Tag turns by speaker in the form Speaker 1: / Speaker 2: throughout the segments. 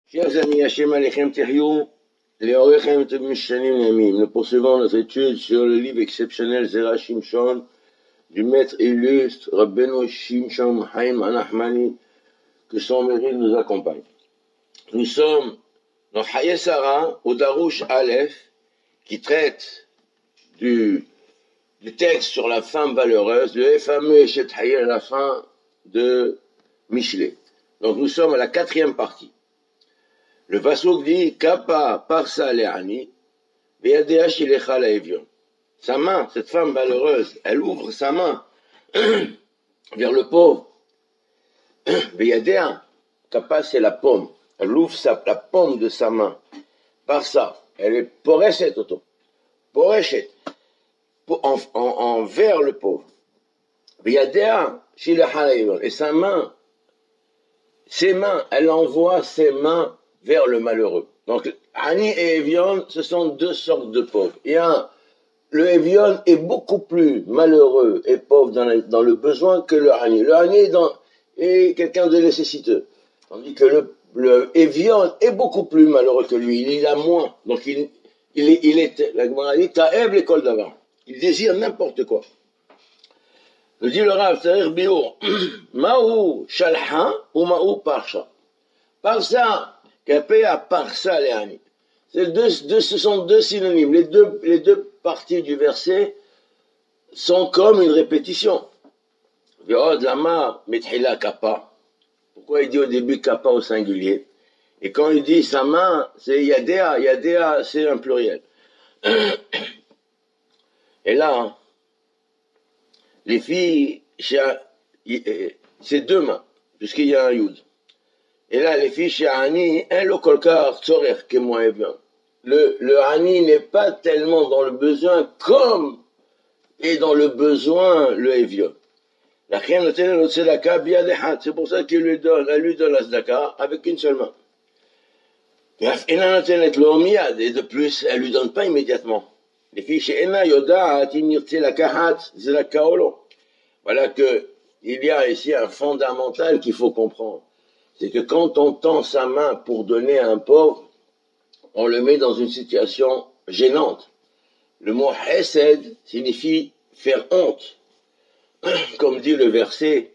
Speaker 1: Chers amis, Hachem Alechem Teriou, les Orechem Temishanim Yamim, nous poursuivons notre étude sur le livre exceptionnel Zera Shimshon du maître illustre Rabbeinu Shimshon Haim Anachmani, que son mérite nous accompagne. Nous sommes dans Hayesara, au Darouche Aleph, qui traite du texte sur la femme valeureuse, le fameux Eshet Hayel à la fin de Michelet. Donc nous sommes à la 4e partie. Le Pasuk dit Kappa parsa le'ani, ve'yadea shilecha la'evion. Sa main, cette femme valeureuse, elle ouvre sa main vers le pauvre. Ve'yadea, Kappa c'est la paume. Elle ouvre la paume de sa main. Parsa, elle est poreshet auto. Poreshet. Envers le pauvre. Ve'yadea shilecha la'evion. Et sa main, ses mains, elle envoie ses mains vers le malheureux. Donc, Ani et Evion, ce sont deux sortes de pauvres. Le Evion est beaucoup plus malheureux et pauvre dans le besoin que le Ani. Le Ani est quelqu'un de nécessiteux. Tandis que le Evion est beaucoup plus malheureux que lui. Il a moins. Donc, la Gemara dit, Ta'eb l'école d'avant. Il désire n'importe quoi. Nous dit le Rav, c'est-à-dire Biour, Ma'ou Shalha ou Ma'ou Parsha. Parsa, Kapé à Parsa Léani. Ce sont deux synonymes. Les deux parties du verset sont comme une répétition. Pourquoi il dit au début Kappa au singulier? Et quand il dit sa main, c'est Yadea. Yadea, c'est un pluriel. Et là, les filles, c'est deux mains, puisqu'il y a un yud. Et là, les filles chez Ani, le kolkar tzorer que moi et bien. Le Ani n'est pas tellement dans le besoin comme est dans le besoin le Evion. La chienne le télé le tzedaka biadehat. C'est pour ça elle lui donne la tzedaka avec une seule main. Et de plus, elle lui donne pas immédiatement. Les filles chez Ena yoda atimir tzedakahat tzedaka olo. Voilà que il y a ici un fondamental qu'il faut comprendre. C'est que quand on tend sa main pour donner à un pauvre, on le met dans une situation gênante. Le mot hesed signifie faire honte. Comme dit le verset,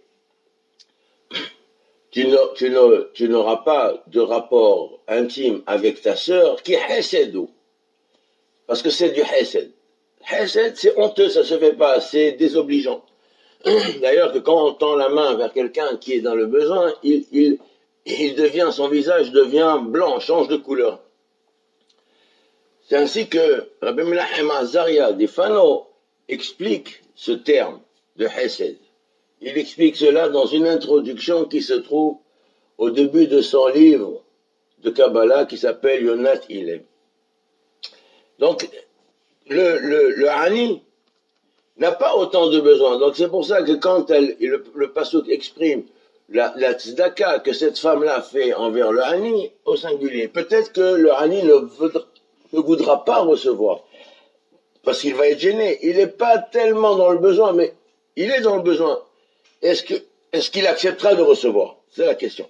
Speaker 1: tu n'auras pas de rapport intime avec ta sœur qui est hesedou. Parce que c'est du hesed. Hesed, c'est honteux, ça se fait pas, c'est désobligeant. D'ailleurs, que quand on tend la main vers quelqu'un qui est dans le besoin, son visage devient blanc, change de couleur. C'est ainsi que Rabbi Menachem Azaria des Fano explique ce terme de Hesed. Il explique cela dans une introduction qui se trouve au début de son livre de Kabbalah qui s'appelle Yonat Ilem. Donc, le Hani n'a pas autant de besoins. Donc c'est pour ça que quand le Pasuk exprime la tzedaka que cette femme-là fait envers le Hani au singulier, peut-être que le Hani ne voudra pas recevoir, parce qu'il va être gêné. Il n'est pas tellement dans le besoin, mais il est dans le besoin. Est-ce qu'il acceptera de recevoir? C'est la question.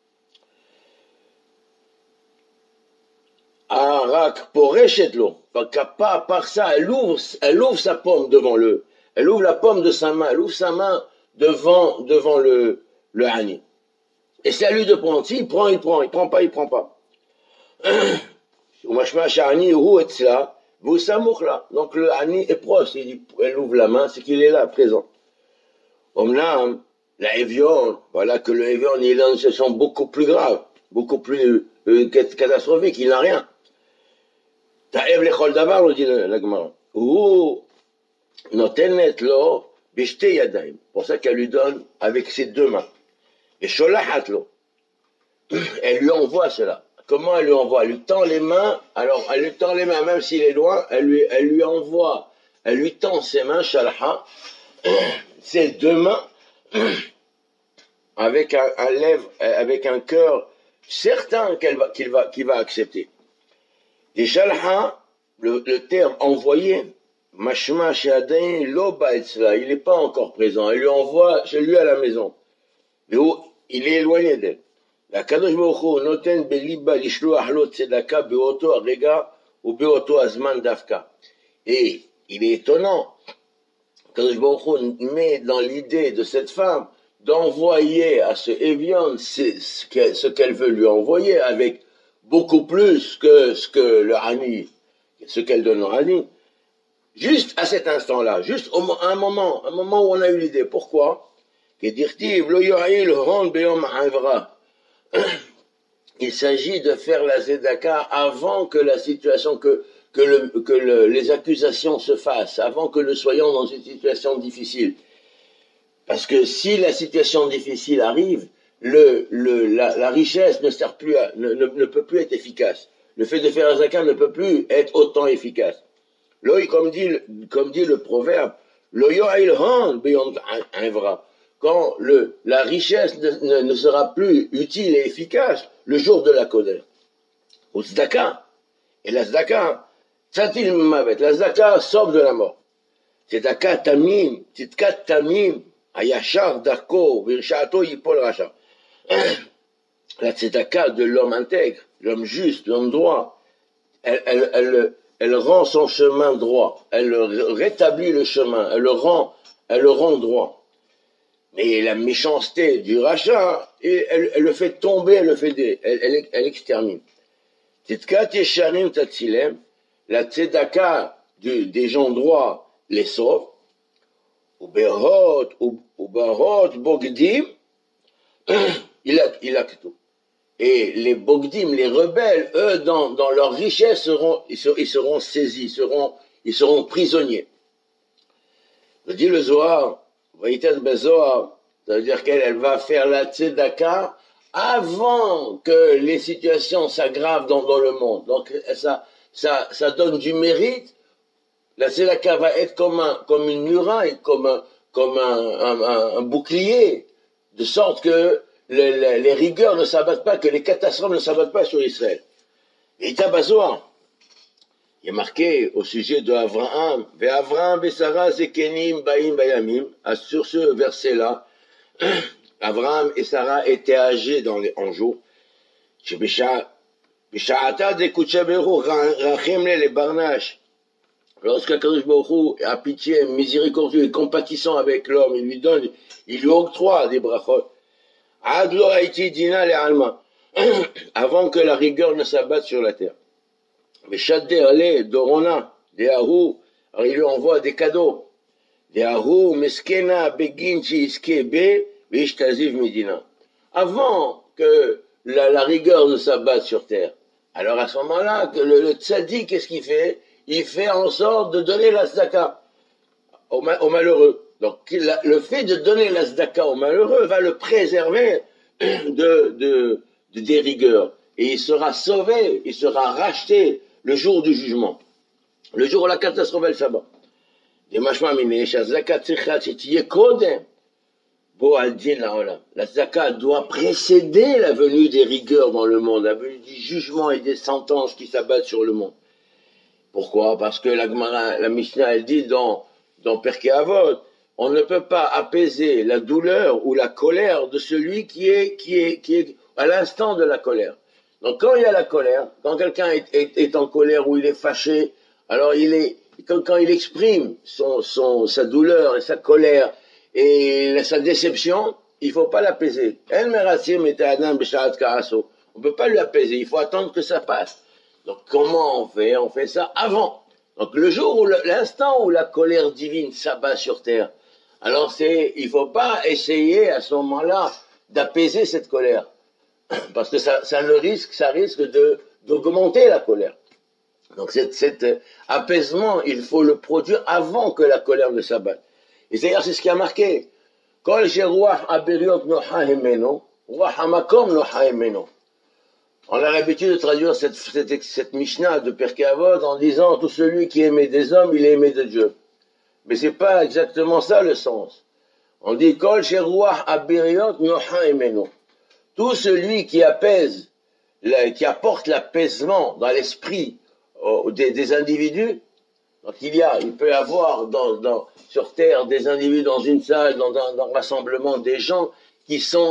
Speaker 1: Arak porechetlo, par ça, elle ouvre sa paume devant elle ouvre la paume de sa main, elle ouvre sa main devant le Hani. Et c'est à lui de prendre. S'il prend, il prend pas, il prend pas. Donc le Hani est proche, elle ouvre la main, c'est qu'il est là, présent. Là, la Evion, voilà que le Evion il est dans une situation beaucoup plus grave, beaucoup plus catastrophique, il n'a rien. Ta'ev l'école d'avant, nous dit la Gemara. Ou notenet lo bishte yadayim. Pour ça qu'elle lui donne avec ses deux mains. Et sholahat lo. Elle lui envoie cela. Comment elle lui envoie? Elle lui tend les mains. Alors, elle lui tend les mains, même s'il est loin, elle lui envoie, elle lui tend ses mains, shalha, ses deux mains, avec un cœur certain qu'il va accepter. Et shalha, le terme envoyé, mashma she'adain lo ba'etzla, il n'est pas encore présent. Elle lui envoie chez lui à la maison. Mais où il est éloigné d'elle. והקדוש ברוך הוא נותן בליבה לשלוח לו צדקה באותו הרגע ובאותו הזמן דווקא. Et il est étonnant, Kadosh Baruch Hu met dans l'idée de cette femme d'envoyer à ce Evion ce qu'elle veut lui envoyer avec beaucoup plus que ce que le Hani, ce qu'elle donne au Hani. Juste à cet instant-là, juste un moment où on a eu l'idée. Pourquoi? Il s'agit de faire la Zedaka avant que la situation, les accusations se fassent, avant que nous soyons dans une situation difficile. Parce que si la situation difficile arrive, la richesse ne sert plus ne peut plus être efficace. Le fait de faire la Zedaka ne peut plus être autant efficace. Comme dit le proverbe, quand la richesse ne sera plus utile et efficace le jour de la colère. Ou tzedaka. Et la tzedaka, tzatil mavet, la tzedaka sauve de la mort. Tzedaka tamim, ayashar darko, virshaato yipol racha. La tzedaka de l'homme intègre, l'homme juste, l'homme droit, elle rend son chemin droit, elle rétablit le chemin, elle le rend droit. Mais la méchanceté du rachat, elle le fait tomber, elle extermine. Tzedkat yesharim tatzilem, la tzedaka des gens droits les sauve. Uberot bogdim, il a tout. Et les bogdim, les rebelles, eux, dans leur richesse, ils seront saisis, ils seront prisonniers. Je dis le Zohar, Vaïtas Bezohar, ça veut dire qu'elle va faire la tzedaka avant que les situations s'aggravent dans le monde. Donc ça donne du mérite. La tzedaka va être comme une muraille, comme un bouclier, de sorte que les rigueurs ne s'abattent pas, que les catastrophes ne s'abattent pas sur Israël. Et Tabazoa, il est marqué au sujet de Avraham, Ve'Avraham Besara Zekenim Baim Bayamim, sur ce verset-là, Avraham et Sarah étaient âgés en jour. Bisha'ata de Kuchaberu Rachim le Barnash. Lorsque Kadosh Baruch Hu a pitié, miséricordieux et compatissant avec l'homme, il lui octroie des brachot. Ad lo haiti dina le alma. Avant que la rigueur ne s'abatte sur la terre. Mais Shadder le Dorona, des Ahou, alors il lui envoie des cadeaux. Des Ahou, Meskena, Beginchi, Iskebe, Vishtaziv Medina. Avant que la rigueur ne s'abatte sur terre. Alors à ce moment-là, le tzaddik, qu'est-ce qu'il fait? Il fait en sorte de donner la tzedaka au malheureux. Donc le fait de donner la tzedaka au malheureux va le préserver des rigueurs. Et il sera sauvé, il sera racheté le jour du jugement. Le jour où la catastrophe elle s'abat. La tzedaka doit précéder la venue des rigueurs dans le monde, la venue du jugement et des sentences qui s'abattent sur le monde. Pourquoi? Parce que la Mishnah, elle dit dans Perkei Avot, on ne peut pas apaiser la douleur ou la colère de celui qui est à l'instant de la colère. Donc quand il y a la colère, quand quelqu'un est en colère ou il est fâché, alors quand il exprime sa douleur et sa colère et sa déception, il ne faut pas l'apaiser. On ne peut pas l'apaiser, il faut attendre que ça passe. Donc comment on fait? On fait ça avant. Donc le jour l'instant où la colère divine s'abat sur terre, alors il ne faut pas essayer à ce moment-là d'apaiser cette colère. Parce que ça risque d'augmenter la colère. Donc cet apaisement, il faut le produire avant que la colère ne s'abatte. Et d'ailleurs, c'est ce qui a marqué. Kol sheruach aberiot nocha himeno, ruach hamakom nocha himeno. On a l'habitude de traduire cette Mishnah de Perkei Avot en disant tout celui qui aimait des hommes, il est aimé de Dieu. Mais c'est pas exactement ça le sens. On dit Kol sheruach aberiot nocha himeno. Tout celui qui apaise, qui apporte l'apaisement dans l'esprit des individus. Donc il peut y avoir sur terre des individus dans une salle, dans un rassemblement, des gens qui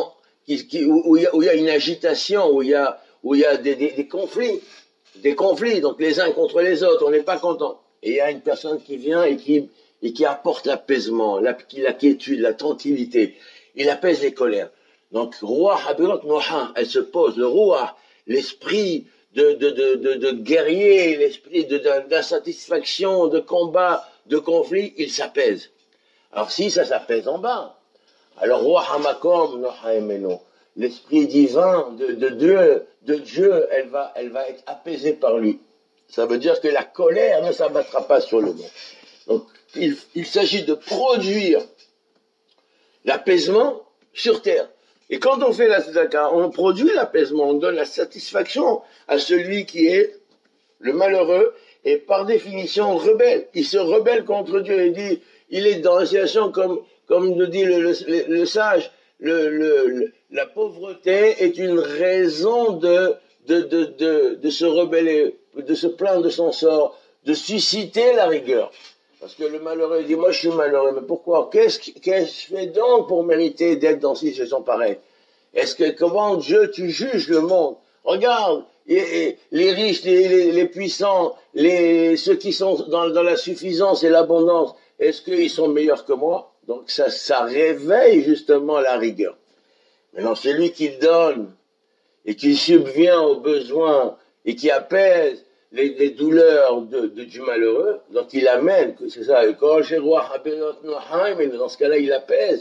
Speaker 1: où il y a une agitation, où il y a des conflits. Des conflits, donc les uns contre les autres, on n'est pas content. Et il y a une personne qui vient et qui apporte l'apaisement, la quiétude, la tranquillité. Il apaise les colères. Donc, Roi Habirot Noha, elle se pose, le Roi, l'esprit de guerrier, l'esprit d'insatisfaction, de combat, de conflit, il s'apaise. Alors si ça s'apaise en bas, alors Roi Hamakom Noha Emeno, l'esprit divin de Dieu, elle va être apaisée par lui. Ça veut dire que la colère ne s'abattra pas sur le monde. Donc, il s'agit de produire l'apaisement sur terre. Et quand on fait la tzedaka, on produit l'apaisement, on donne la satisfaction à celui qui est le malheureux et par définition rebelle. Il se rebelle contre Dieu et dit, il est dans la situation comme le dit le sage, la pauvreté est une raison de se rebeller, de se plaindre de son sort, de susciter la rigueur. Parce que le malheureux dit, moi je suis malheureux, mais pourquoi? Qu'est-ce que je fais donc pour mériter d'être dans une situation pareille? Comment Dieu, tu juges le monde? Regarde, les riches, les puissants, ceux qui sont dans la suffisance et l'abondance, est-ce qu'ils sont meilleurs que moi? Donc ça réveille justement la rigueur. Maintenant, celui qui donne et qui subvient aux besoins et qui apaise les douleurs du malheureux, donc il amène, c'est ça, mais dans ce cas-là, il apaise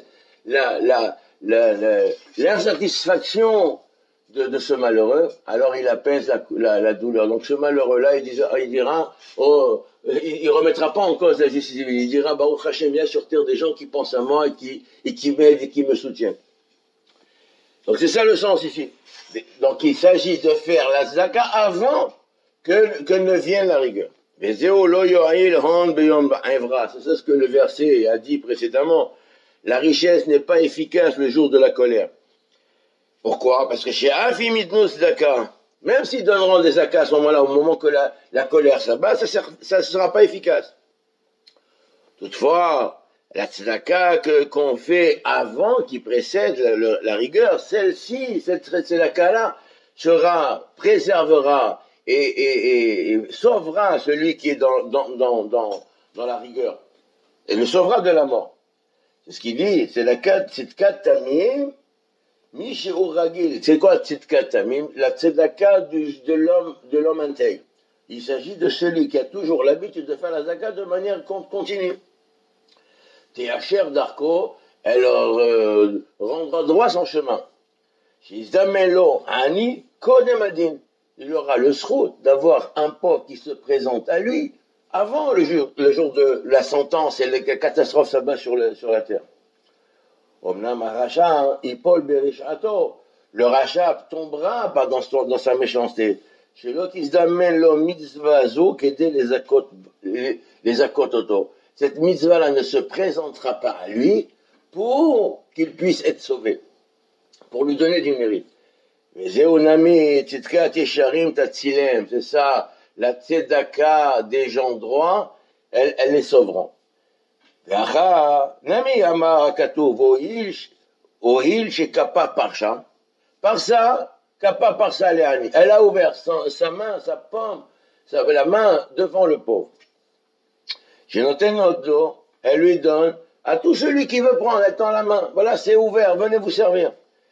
Speaker 1: l'insatisfaction de ce malheureux, alors il apaise la douleur. Donc ce malheureux-là, il dira, il remettra pas en cause la justice divine, il dira, Baruch Hashem, il y a sur terre des gens qui pensent à moi et qui m'aident et qui me soutiennent. Donc c'est ça le sens ici. Donc il s'agit de faire la zaka avant que ne vienne la rigueur. C'est ça ce que le verset a dit précédemment. La richesse n'est pas efficace le jour de la colère. Pourquoi? Parce que chez Afimitnus Zaka, même s'ils donneront des zakas à ce moment-là, au moment que la colère s'abat, ça ne sera pas efficace. Toutefois, la tzedaka qu'on fait avant, qui précède la rigueur, celle-ci, cette tzedaka-là, préservera et sauvera celui qui est dans la rigueur. Et le sauvera de la mort. C'est ce qu'il dit, c'est la tzedaka tamim, mish uragil. C'est quoi tzedaka tamim? La tzedaka de l'homme intègre. Il s'agit de celui qui a toujours l'habitude de faire la tzedaka de manière continue. Théacher d'Arco, elle rendra droit son chemin. Shizamelo ani kodemadin. Il aura le srout d'avoir un pauvre qui se présente à lui avant le jour de la sentence et la catastrophe s'abat sur la terre. Omnam Racha, Ipol Berishato, le Racha tombera pas dans sa méchanceté. Chez l'autre, il se damène le mitzvah zo qui était les akototo. Cette mitzvah-là ne se présentera pas à lui pour qu'il puisse être sauvé, pour lui donner du mérite. Mais Zéonami, Tzedka Tesharim Tatsilem, c'est ça, la tzedaka des gens droits, elle les sauveront. Nami Amar Katuv Ohil Shekapa Parsha, par ça, Kapa Parsha Leani, elle a ouvert sa main, sa paume, la main devant le pauvre. J'ai noté notre dos, elle lui donne à tout celui qui veut prendre, elle tend la main. Voilà, c'est ouvert, venez vous servir.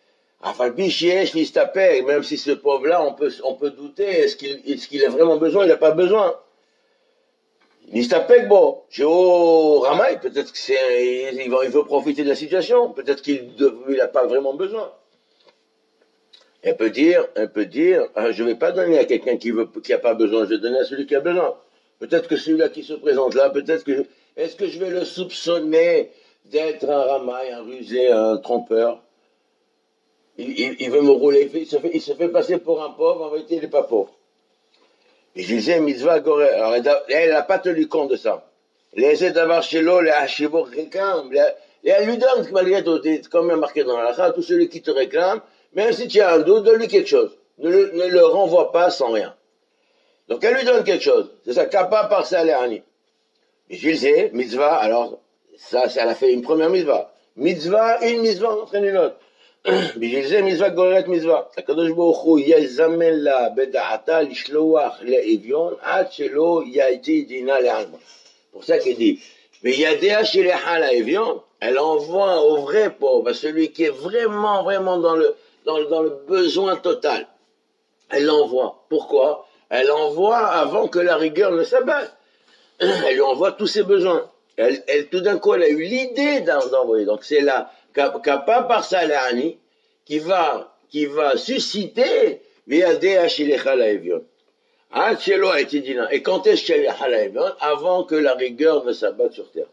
Speaker 1: Même si ce pauvre-là, on peut douter, est-ce qu'il a vraiment besoin, il n'a pas besoin. Nistapek, Géo Ramaï, peut-être qu'il veut profiter de la situation, peut-être qu'il n'a pas vraiment besoin. Elle peut dire, je ne vais pas donner à quelqu'un qui n'a pas besoin, je vais donner à celui qui a besoin. Peut-être que celui-là qui se présente là, est-ce que je vais le soupçonner d'être un ramaille, un rusé, un trompeur? Il veut me rouler, il se fait passer pour un pauvre, en vérité il n'est pas pauvre. Et je disais, mitzvah goré, alors elle n'a pas tenu compte de ça. Les d'avoir chez l'eau, les hachivot réclament, et elle lui donne, malgré tout, comme il est marqué dans la lacha, tout celui qui te réclame, même si tu as un doute, donne-lui quelque chose. Ne le renvoie pas sans rien. Donc elle lui donne quelque chose. C'est ça, kappa par ça, l'éani. Et je disais, mitzvah, alors, ça, elle a fait une première mitzvah. Une mitzvah entraîne une autre. בשביל זה מצווה גוררת מצווה. הקדוש ברוך הוא יזמן לה בדעתה לשלוח לאביון עד שלא יהייתי דינה לעלמא. Pour ça qu'il dit, וידיה שליחה לאביון, elle envoie au vrai pauvre, à celui qui est vraiment, vraiment dans le besoin total. Elle l'envoie. Pourquoi? Elle l'envoie avant que la rigueur ne s'abatte. Elle lui envoie tous ses besoins. Elle, tout d'un coup, elle a eu l'idée d'envoyer. Donc c'est là, Kappa par Salani, qui va susciter Viadea Shilecha Laevion. Et quand est-ce Shilecha Laevion? Avant que la rigueur ne s'abatte sur terre.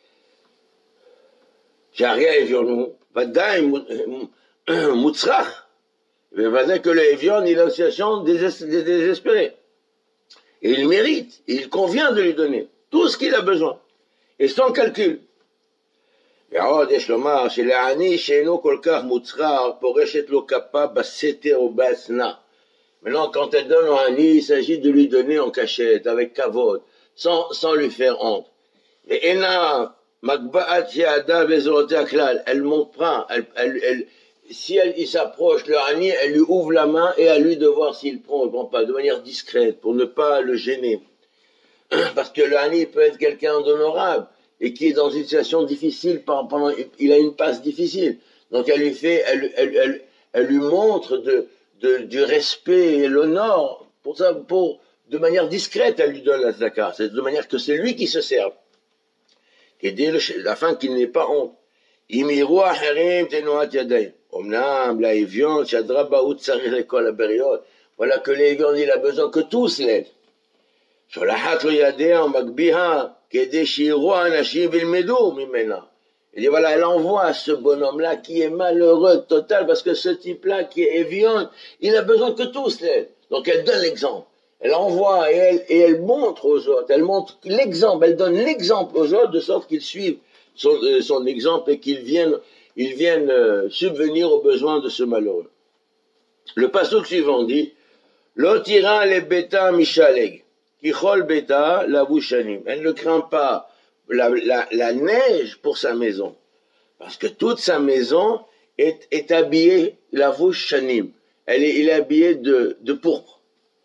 Speaker 1: Sharia Evion, Vadaï Moutzrach. Mais Vadaï que le Evion, il a une situation désespérée. Et il mérite, il convient de lui donner tout ce qu'il a besoin, et sans calcul. ועוד יש לומר שלעני שאינו כל כך מוצרר פורשת לו כפה בסתר או בהצנע. Maintenant, quand elle donne au Hani, il s'agit de lui donner en cachette, avec kavod, sans lui faire honte. Et Ena Magba'at Yada Vezorotea Klal, elle montre pas, si il s'approche, le Hani, elle lui ouvre la main et à lui de voir s'il prend ou ne prend pas, de manière discrète, pour ne pas le gêner. Parce que le Hani peut être quelqu'un d'honorable et qui est dans une situation difficile, il a une passe difficile. Donc elle lui fait, elle lui montre du respect et l'honneur, de manière discrète, elle lui donne la zakat. C'est de manière que c'est lui qui se serve. Et dès afin qu'il n'ait pas honte. Imiru acherim tenuat yadayim. Omnam, la Evion, Shadra Baout Sarir l'école à Beriot. Voilà que l'Evion, il a besoin que tous l'aident. שולחת לו ידיה ומגביהה כדי שיראו האנשים וילמדו ממנה. Il dit voilà, elle envoie à ce bonhomme-là qui est malheureux total parce que ce type-là qui est évion, il a besoin que tous l'aident. Donc elle donne l'exemple. Elle envoie et elle montre aux autres. Elle montre l'exemple. Elle donne l'exemple aux autres de sorte qu'ils suivent son exemple et qu'ils viennent subvenir aux besoins de ce malheureux. Le passage suivant dit L'otira le beta mishaleg. Elle ne craint pas la neige pour sa maison, parce que toute sa maison est habillée lavush shanim. Il est habillé de pourpre.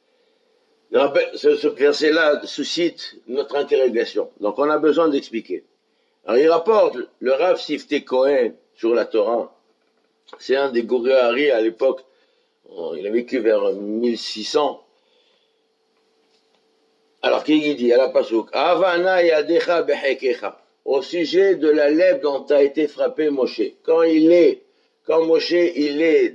Speaker 1: Ce verset-là suscite notre interrogation. Donc on a besoin d'expliquer. Alors il rapporte le Rav Sifte Cohen sur la Torah. C'est un des Gourari à l'époque. Il a vécu vers 1600. Alors, qu'il dit à la Pasouk, Avana yadecha behekecha, au sujet de la lèvre dont a été frappé Moshe. Quand Moshe, il est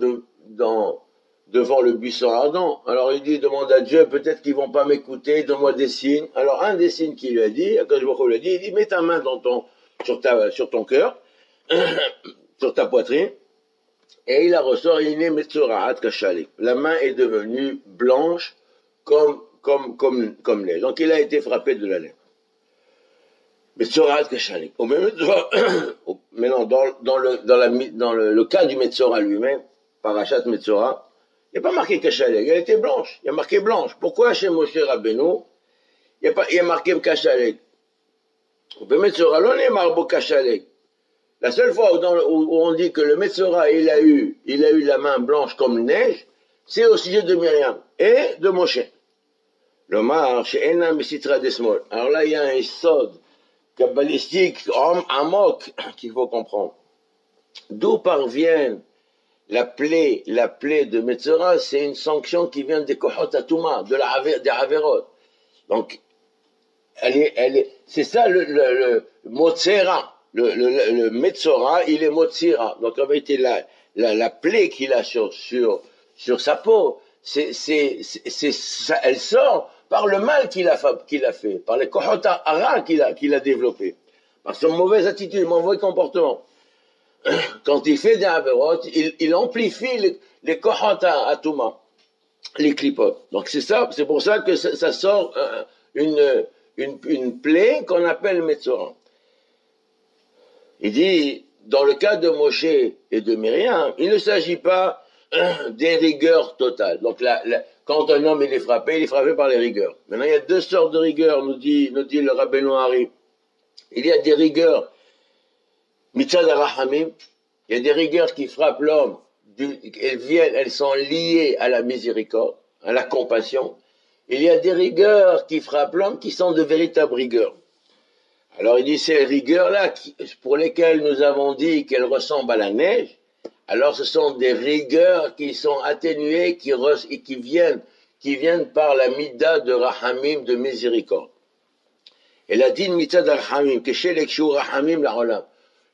Speaker 1: devant le buisson ardent, alors il dit, demande à Dieu, peut-être qu'ils vont pas m'écouter, donne-moi des signes. Alors, un des signes qu'il lui a dit, il dit, mets ta main sur ton cœur, sur ta poitrine, et il la ressort, il est metzoraat kashalik. La main est devenue blanche comme lait. Donc il a été frappé de la lèvre. Mais Metzorat Kashalik. Maintenant, dans le cas du Metzora lui-même, Parashat Metzora, il n'y a pas marqué Kashalik, elle était blanche. Il y a marqué blanche. Pourquoi chez Moshe Rabbeinu, il y a marqué Kashalik? Metzora, l'on est marbo Kashalik. La seule fois où on dit que le Metzora, il a eu la main blanche comme neige, c'est au sujet de Myriam et de Moshe. Alors là, il y a un sod kabbalistique amok qu'il faut comprendre. D'où parvient la plaie de Metzora? C'est une sanction qui vient des kohot atuma, des averot. Donc, c'est ça le motzera. Le Metzora, il est motzira. Donc, en vérité, la plaie qu'il a sur sa peau, elle sort par le mal qu'il a fait, par les kohot hara qu'il a développé, par son mauvaise attitude, mauvais comportement. Quand il fait des averot, il amplifie les kohot atuma, les klipot. Donc c'est pour ça que ça sort une plaie qu'on appelle Metzora. Il dit, dans le cas de Moshe et de Myriam, il ne s'agit pas des rigueurs totales. Donc quand un homme il est frappé par les rigueurs. Maintenant, il y a deux sortes de rigueurs, nous dit le Rabbeinu Hari. Il y a des rigueurs mitzad harahamim, Il y a des rigueurs qui frappent l'homme, elles sont liées à la miséricorde, à la compassion. Il y a des rigueurs qui frappent l'homme qui sont de véritables rigueurs. Alors il dit ces rigueurs-là pour lesquelles nous avons dit qu'elles ressemblent à la neige, alors ce sont des rigueurs qui sont atténuées et qui viennent par la midda de Rahamim, de miséricorde. Et la din mitzad al-Rahamim, que chez les Rahamim la Olam.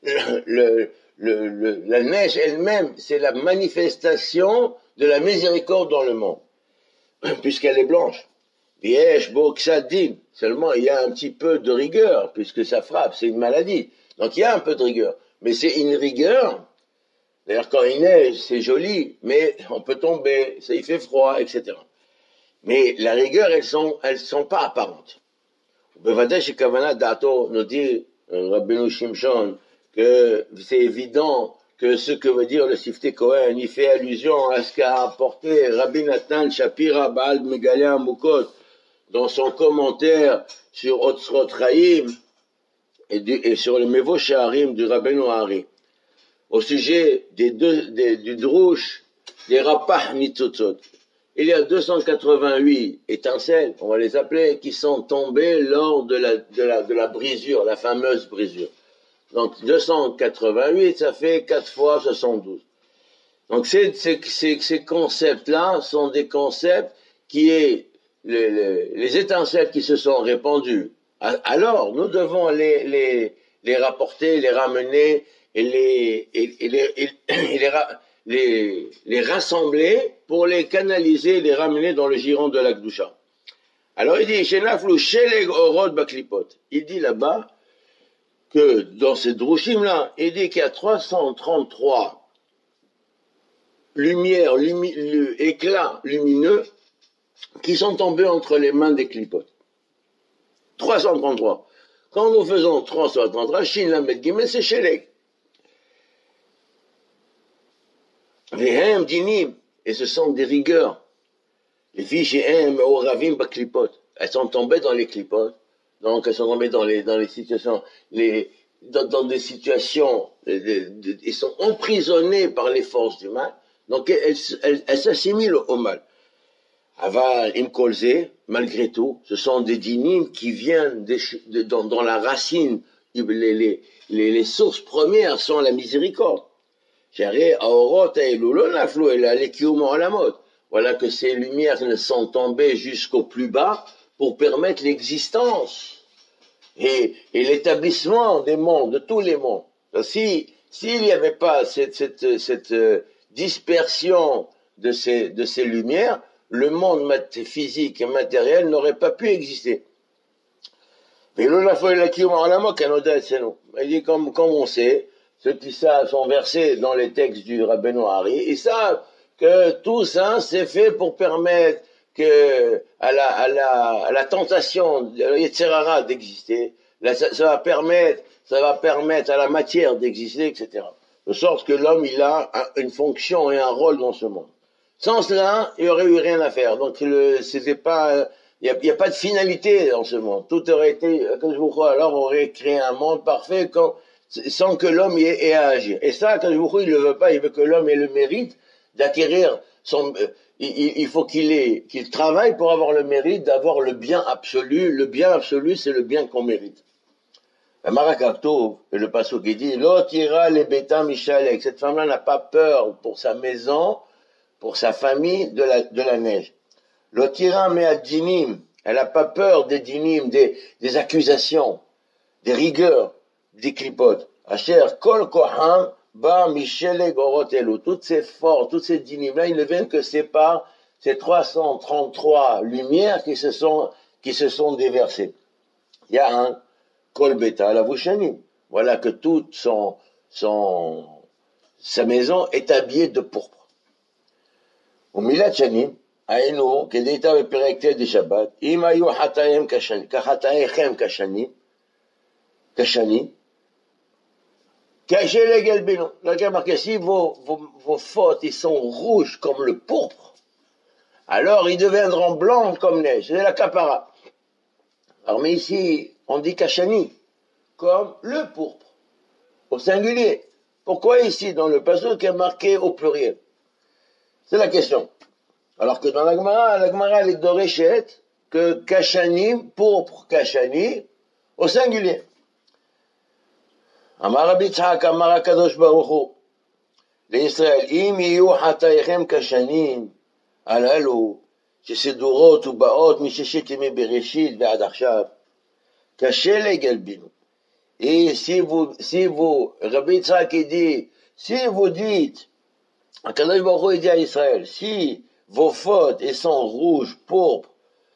Speaker 1: La neige elle-même, c'est la manifestation de la miséricorde dans le monde, puisqu'elle est blanche. Viesh, Boksadin, seulement il y a un petit peu de rigueur, puisque ça frappe, c'est une maladie. Donc il y a un peu de rigueur, mais c'est une rigueur. D'ailleurs, quand il neige, c'est joli, mais on peut tomber, il fait froid, etc. Mais la rigueur, elles sont pas apparentes. Bevadash Kavana Dato nous dit, Rabbeinu Shimshon, que c'est évident que ce que veut dire le Sifte Kohen, il fait allusion à ce qu'a apporté Rabbi Nathan Shapira Baal Megalia Mukot dans son commentaire sur Otzrot Chaim et sur le Mevo Shaharim du Rabbeinu Hari, au sujet du Drouche des Rapah Nitzotzot. Il y a 288 étincelles, on va les appeler, qui sont tombées lors de la brisure, la fameuse brisure. Donc 288, ça fait 4 fois 72. Donc ces concepts-là sont des concepts qui est les étincelles qui se sont répandues. Alors nous devons les rapporter, les ramener et les rassembler pour les canaliser, les ramener dans le giron de la Kedusha. Alors il dit Shenaflu Sheleg Orod Baklipot. Il dit là-bas que dans ces drushim-là, il dit qu'il y a 333 lumières, éclats lumineux qui sont tombés entre les mains des clipotes. 333. Quand nous faisons 333, Shin Lamed Gimel, c'est Sheleg. Vehem Dinim, et ce sont des rigueurs. Les filles chez Hem, Oravim, Baklipot. Elles sont tombées dans les clipotes. Donc, elles sont tombées dans les situations, dans des situations, elles sont emprisonnées par les forces du mal. Donc, elles s'assimilent au mal. Aval, Imkolze, malgré tout, ce sont des dinim qui viennent dans la racine. Les sources premières sont la miséricorde. Voilà que ces lumières ne sont tombées jusqu'au plus bas pour permettre l'existence et l'établissement des mondes, de tous les mondes. S'il n'y avait pas cette dispersion de ces lumières, le monde physique et matériel n'aurait pas pu exister. Il dit comme on sait, ceux qui savent sont versés dans les textes du Rabbeinu Hari, ils savent que tout ça c'est fait pour permettre à la tentation de Yetzirara d'exister, ça va permettre à la matière d'exister, etc. De sorte que l'homme il a une fonction et un rôle dans ce monde. Sans cela, il n'y aurait eu rien à faire. Donc c'était pas, il y a pas de finalité dans ce monde. Tout aurait été, alors on aurait créé un monde parfait sans que l'homme ait à agir. Et ça, quand il le veut pas, il veut que l'homme ait le mérite d'acquérir il faut qu'il travaille pour avoir le mérite d'avoir le bien absolu. Le bien absolu, c'est le bien qu'on mérite. La Marakakto, le passage qui dit, l'autre ira les bêta Michalek. Cette femme-là n'a pas peur pour sa maison, pour sa famille de la neige. L'autre ira mais à dinim. Elle n'a pas peur des dinim, des accusations, des rigueurs, des clipotes. Asher kol koham ba Michelek orotelu. Toutes ces forces, toutes ces dinim-là, ils ne viennent que séparent ces 333 lumières qui se sont déversées. Il y a un kol beta la vushanim. Voilà que toute sa maison est habillée de pourpre. Au milat shanim, היינו, כדאיתה בפרק ט' בשבת, אם היו חטאיהם כחטאיכם כשנים, כשלג ילבינו. Donc, remarquez, si vos fautes, ils sont rouges comme le pourpre, alors ils deviendront blancs comme neige. C'est la kapara. Alors, mais ici, on dit kashani, comme le pourpre, au singulier. Pourquoi ici, dans le passage, qui est marqué au pluriel? C'est la question. Alors que dans la Gemara, elle est doréchet que kashanim, pourpre kashani, au singulier. Amar Rabbi Yitzhak, Amar HaKadosh Baruch Hu, לישראל, אם יהיו חטאיכם כשנים הללו, שסדורות ובאות מששת ימי בראשית ועד עכשיו, כשלג ילבינו. Et si vous, Rabbi Yitzhak dit, si vous dites, HaKadosh Baruch Hu dit à Israël, si vos fautes elles sont rouges, pourpres,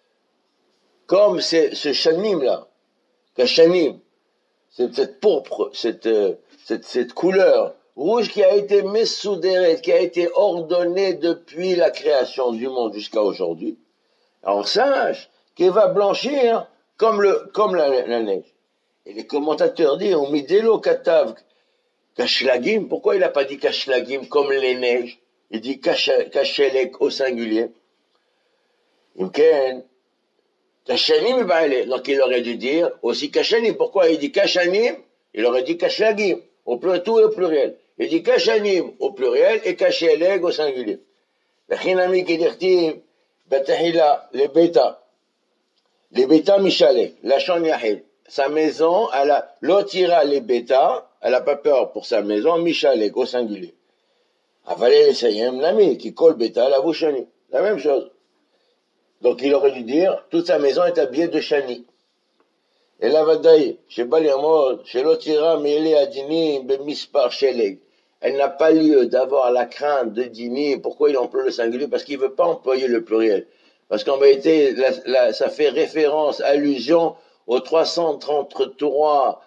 Speaker 1: comme ce shanim-là, kashanim, cette pourpre, cette couleur rouge qui a été messoudérée, qui a été ordonnée depuis la création du monde jusqu'à aujourd'hui, alors sache qu'elle va blanchir comme la neige. Et les commentateurs disent, on midelo katav kashlagim, pourquoi il n'a pas dit kashlagim comme les neiges? Il dit kashelek au singulier. Imken, kashanim ba'ale, donc il aurait dû dire aussi kashanim. Pourquoi il dit kashanim? Il aurait dit kashlagim, tout au pluriel. Il dit kashanim au pluriel et kashelek au singulier. L'achinami qui dit, batahila, les bêta mishalek, la shon yahil. Sa maison, l'otira les bêta, elle n'a pas peur pour sa maison, mishalek au singulier. Avalé les sayem, l'ami, qui colle bêta, la vouchani. La même chose. Donc il aurait dû dire, toute sa maison est habillée de chani. Et la vadaï, chez Baliamod, chez l'otira, mêlé à dini, bemispar sheleg. Elle n'a pas lieu d'avoir la crainte de dini. Pourquoi il emploie le singulier? Parce qu'il ne veut pas employer le pluriel. Parce qu'en vérité, ça fait référence, allusion aux 333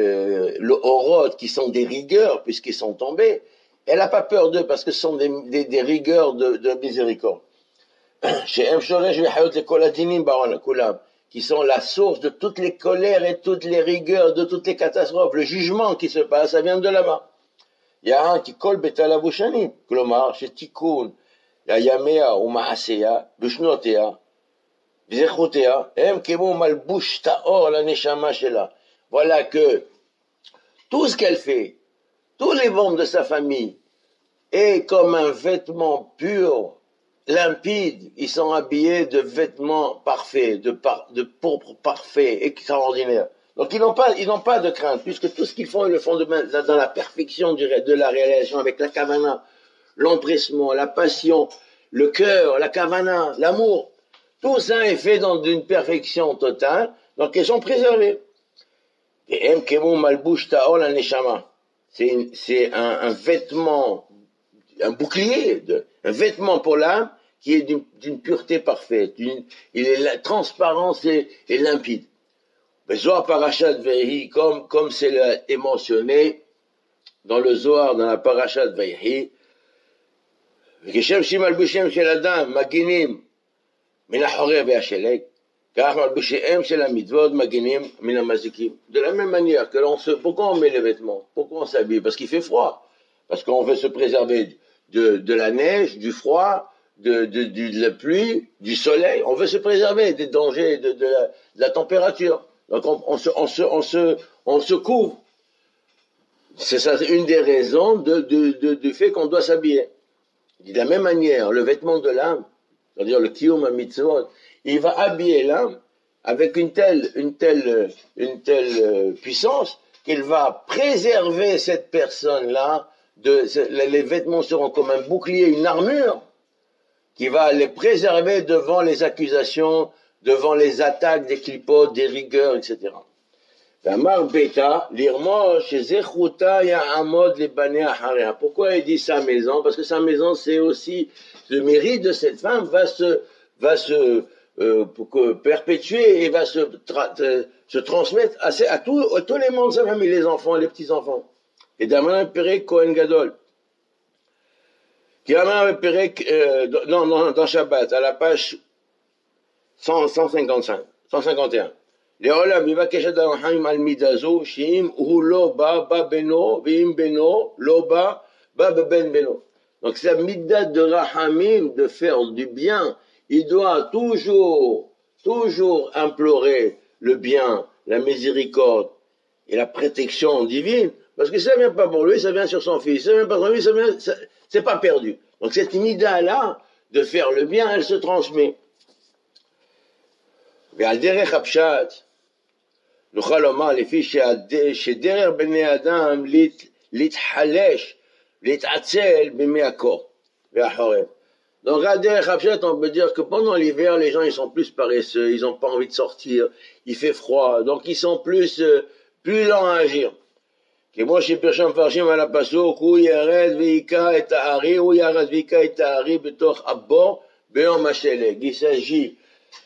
Speaker 1: oroth qui sont des rigueurs, puisqu'ils sont tombés. Elle n'a pas peur d'eux, parce que ce sont des rigueurs de miséricorde. Chez Mshoresh Vechayot le Koladinim Baron Kulam, qui sont la source de toutes les colères et toutes les rigueurs, de toutes les catastrophes. Le jugement qui se passe, ça vient de là-bas. Il y a un qui colle Betalavushani, Klomar, chez Tikkun, la Yamea ou Maaseya, Bushnotea, Vizechotea, Em Kemo Malbush Taor, la Neshama Shela. Voilà que tout ce qu'elle fait, tous les membres de sa famille, est comme un vêtement pur, limpide. Ils sont habillés de vêtements parfaits, de pourpre parfait, extraordinaire. Donc ils n'ont pas de crainte, puisque tout ce qu'ils font, ils le font dans la perfection de la réalisation, avec la kavana, l'empressement, la passion, le cœur, la kavana, l'amour. Tout ça est fait dans une perfection totale, donc ils sont préservés. Et M. Kemou Malbouch Taol la Neshama. C'est un vêtement, un bouclier, un vêtement pour l'âme qui est d'une pureté parfaite. La transparence est limpide. Mais Zohar Parashat Veihi, comme est mentionné dans le Zohar, dans la Parashat Veihi, Geshem Shimal Bishem Shel Adam, Maginim, Minachorer Ve'ashelek, Car Malbushem Shel Mitzvot, Maginim, Minamazikim. De la même manière que pourquoi on met les vêtements? Pourquoi on s'habille? Parce qu'il fait froid. Parce qu'on veut se préserver de la neige, du froid, de la pluie, du soleil. On veut se préserver des dangers, de la température. Donc on se couvre. C'est ça, une des raisons du fait qu'on doit s'habiller. De la même manière, le vêtement de l'âme, c'est-à-dire le kiyum mitzvot, il va habiller l'âme avec une telle puissance qu'il va préserver cette personne-là. Les vêtements seront comme un bouclier, une armure qui va les préserver devant les accusations, devant les attaques des clipotes, des rigueurs, etc. Pourquoi il dit sa maison? Parce que sa maison, c'est aussi le mérite de cette femme va se perpétuer et va se transmettre à tous les membres de sa famille, les enfants, les petits-enfants. Et d'Amana Perek Kohen Gadol, qui a Perek, dans Shabbat, à la page 151. לעולם יבקש אדם חיים על מידה זו, שאם הוא לא בא בנו, ואם בנו לא בא בבן בנו. Donc c'est la midah de Rahamim, de faire du bien. Il doit toujours implorer le bien, la miséricorde et la protection divine Parce que si ça vient pas pour lui, ça vient sur son fils. Si ça vient pas pour lui, c'est pas perdu. Donc cette mida-là, de faire le bien, elle se transmet. ועל דרך הפשט, נוכל לומר לפי שדרך בני אדם להתחלש, להתעצל בימי הקור והחורף. Donc à derech hapshet, on peut dire que pendant l'hiver, les gens ils sont plus paresseux, ils n'ont pas envie de sortir, il fait froid, donc ils sont plus lents à agir. כמו שפרשם מפרשים על הפסוק, הוא ירד ויקע את הארי, הוא ירד ויקע את הארי בתוך הבור ביום השלג. Il s'agit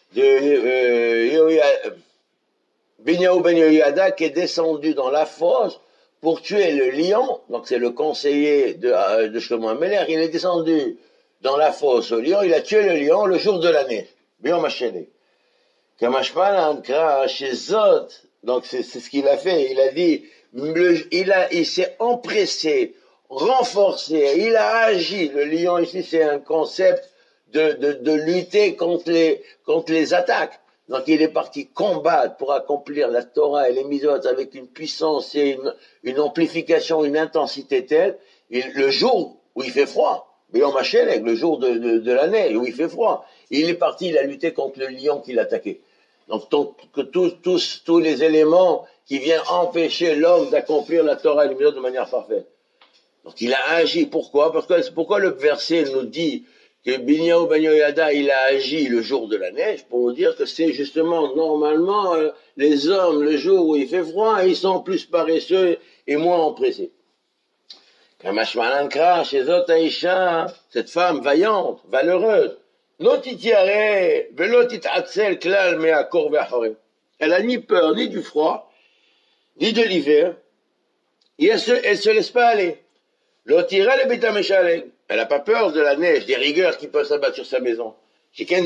Speaker 1: de Binyahu ben Yehoyada qui est descendu dans la fosse pour tuer le lion, donc c'est le conseiller de Shlomo HaMelech, il est descendu dans la fosse au lion, il a tué le lion le jour de la neige, Biom HaShelek. Kamashman Ankra chez Zot, donc c'est ce qu'il a fait, il a dit, il s'est empressé, renforcé, il a agi, le lion ici c'est un concept de lutter contre les attaques. Donc il est parti combattre pour accomplir la Torah et les mitzvot avec une puissance et une amplification, une intensité telle, le jour où il fait froid, Biom HaShelek, le jour de la neige où il fait froid, il est parti, il a lutté contre le lion qui l'attaquait. Donc tous les éléments qui viennent empêcher l'homme d'accomplir la Torah et les mitzvot de manière parfaite. Donc il a agi, pourquoi? Pourquoi le verset nous dit que Binyahu ben Yehoyada, il a agi le jour de la neige, pour nous dire que c'est justement, normalement, les hommes, le jour où il fait froid, ils sont plus paresseux et moins empressés. Kamashmanankra, chez Zot Aisha, cette femme vaillante, valeureuse, elle a ni peur, ni du froid, ni de l'hiver, et elle se laisse pas aller. Elle n'a pas peur de la neige, des rigueurs qui peuvent s'abattre sur sa maison. Elle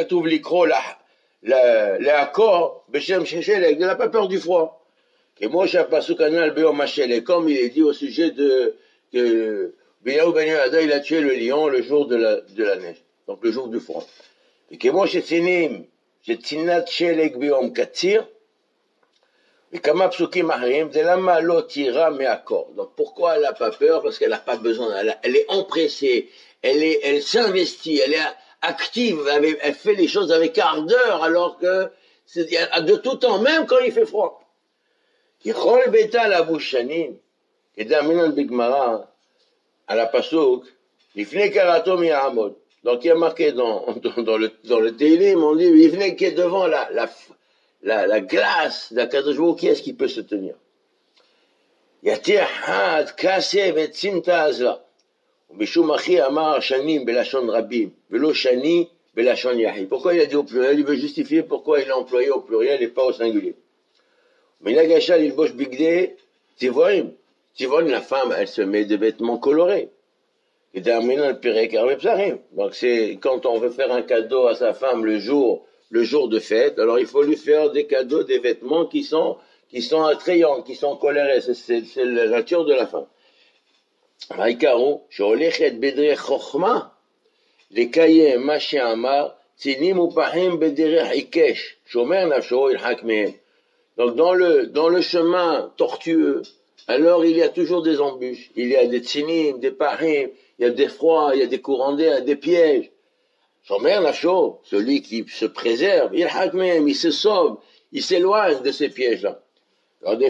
Speaker 1: n'a pas peur du froid. Et moi, comme il est dit au sujet que Binyahu ben Yehoyada, il a tué le lion le jour de la neige, donc le jour du froid. Et que moi, שצנעת שלג ביום קציר, וכמה פסוקים אחרים, זה למה לא תירא מהקור. Donc pourquoi elle n'a pas peur? Parce qu'elle n'a pas besoin, elle est empressée, elle s'investit, elle est active, elle fait les choses avec ardeur, alors que de tout temps, même quand il fait froid. כי כל ביתה לבוש שנים, כדאמינן בגמרא, על הפסוק, לפני קראתו מי יעמוד. Donc il y a marqué dans le Télim, on dit, il venait qui est devant la glace d'Akadosh Baruch Hu, qui est-ce qui peut se tenir? Yatir had kaseh vetzimta azla. Mishum achi amar shanim belashon rabim, velo shani belashon yahid. Pourquoi il a dit au pluriel? Il veut justifier pourquoi il a employé au pluriel et pas au singulier. Minhag hashal ilbosh bigdei tivon. Tivon, la femme, elle se met des vêtements colorés. Donc c'est quand on veut faire un cadeau à sa femme le jour de fête, alors il faut lui faire des cadeaux, des vêtements qui sont attrayants, qui sont colorés, c'est la nature de la femme. Donc dans le chemin tortueux, alors il y a toujours des embûches, il y a des tzinim, des parim, il y a des froids, il y a des courants d'air, des pièges. Shomer Nafsho, celui qui se préserve, il se sauve, il s'éloigne de ces pièges-là. Donc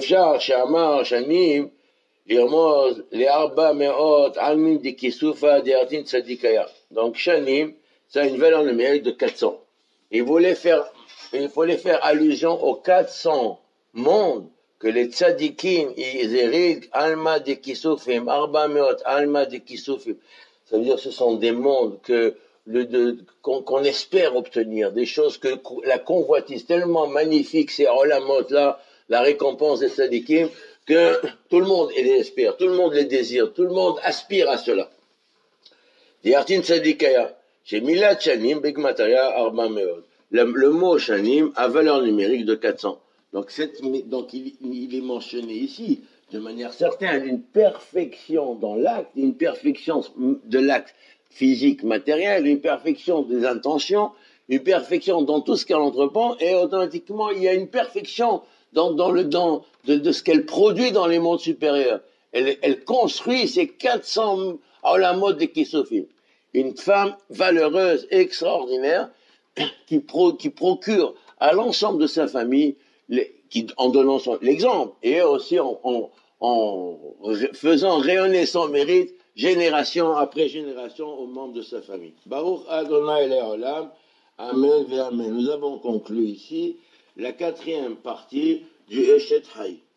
Speaker 1: Shanim, ça a une valeur numérique de 400. Il fallait faire allusion aux 400 mondes que les tzadikim, ils héritent, alma de kisufim, arba meot, alma de kisufim. Ça veut dire que ce sont des mondes qu'on espère obtenir, des choses que la convoitise tellement magnifique, ces olamot là, la récompense des tzadikim, que tout le monde les espère, tout le monde les désire, tout le monde aspire à cela. Diartin tzadikaya, chez milat shanim, begmataya, arba meot. Le mot shanim a valeur numérique de 400. Donc il est mentionné ici, de manière certaine, une perfection dans l'acte, une perfection de l'acte physique, matériel, une perfection des intentions, une perfection dans tout ce qu'elle entreprend, et automatiquement il y a une perfection de ce qu'elle produit dans les mondes supérieurs. Elle construit ces 400 à la mode des Kissofim. Une femme valeureuse, extraordinaire, qui procure à l'ensemble de sa famille, en donnant l'exemple, et aussi en faisant rayonner son mérite génération après génération aux membres de sa famille. Baruch Adonai Leolam, Amen ve Amen. Nous avons conclu ici la 4e partie du Eshet Haï.